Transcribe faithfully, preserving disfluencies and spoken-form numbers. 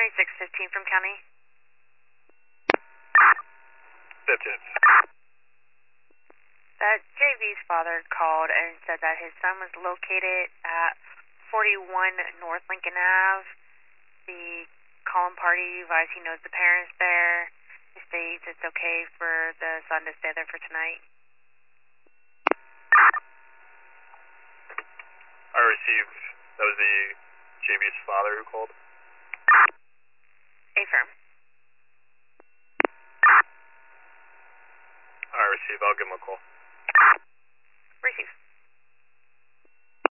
twenty-six fifteen from County. fifteen. That J V's father called and said that his son was located at forty-one North Lincoln Avenue. The calling party advised he knows the parents there. He states it's okay for the son to stay there for tonight. I received, that was the J B's father who called? Affirm. I received, I'll give him a call.